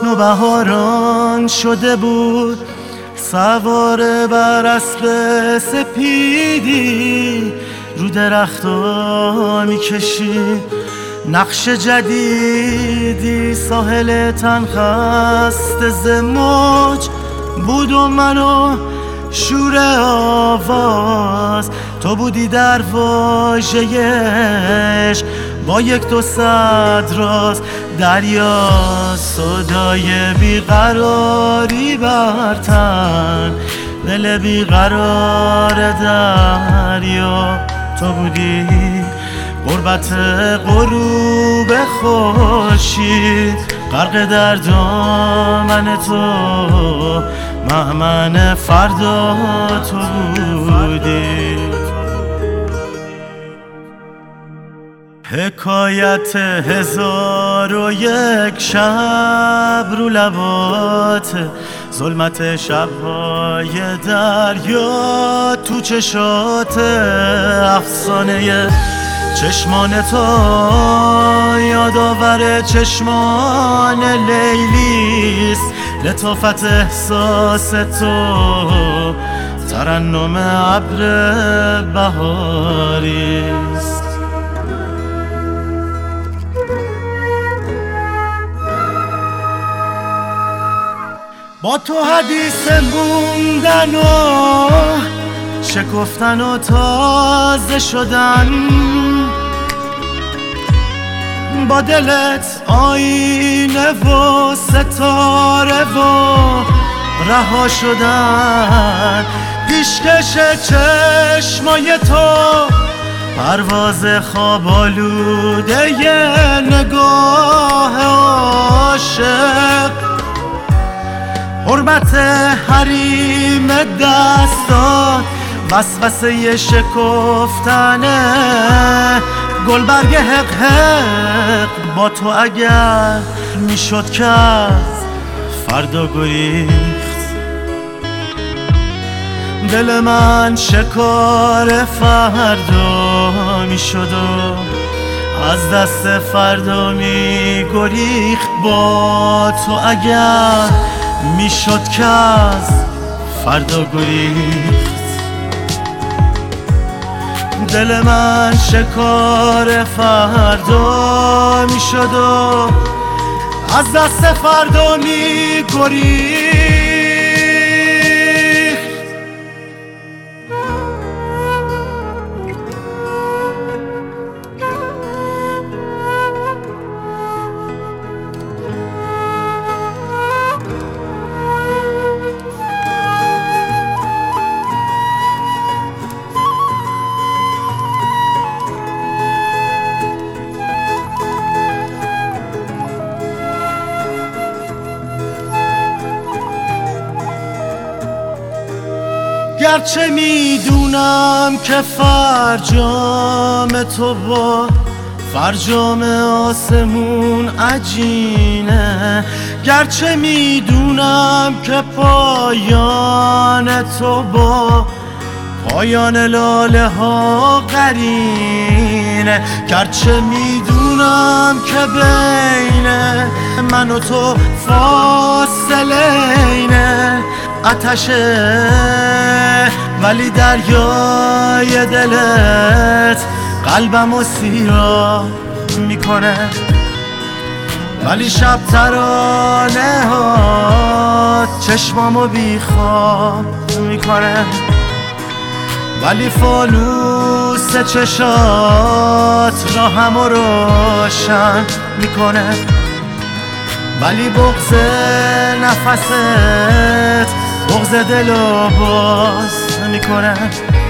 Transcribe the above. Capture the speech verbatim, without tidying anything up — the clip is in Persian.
نوبهاران شده بود، سوار بر اسب سپیدی رو درختا میکشید نقش جدیدی. ساحل تن خسته ز موج بود و منو شور آواز تو بودی در واژه‌اش با یک دو صد راز. دریا صدای بیقراری بر تن، دل بیقرار دریا تو بودی. غربت غروب خورشید غرق در دامن تو، مهمن فردا تو بودی. حکایت هزار و یک شب رو لبات، ظلمت شبهای دریا تو چشات، افسانه چشمان تو یادآور چشمان لیلیست. لطافت احساس تو ترنم ابر بهاریست. با تو حدیث موندن و شکفتن و تازه شدن، با دلت آینه و ستاره و رها شدن. پیشکش چشمای تو پرواز خواب آلوده ی نگاه عاشق، حرمت حریم دستات وسوسه شکفتنه. گلبرگ حق حق با تو اگر میشد که از فردا گریخت، دل من شکار فردا میشد و از دست فردا میگریخت. با تو اگر میشد که از فردا گریخت، دل من شکار فردا میشد و از دست فردا میگریخت. گرچه میدونم که فرجام تو با فرجام آسمون عجینه، گرچه میدونم که پایان تو با پایان لاله ها قرینه، گرچه میدونم که بین من و تو فاصله اینه آتشه، ولی دریای دلت قلبم و سیراب میکنه. ولی شب ترانه ها چشمامو بیخواب میکنه، ولی فانوس چشات راهمو روشن میکنه. ولی بغض نفست بغض دلو باز میکنه.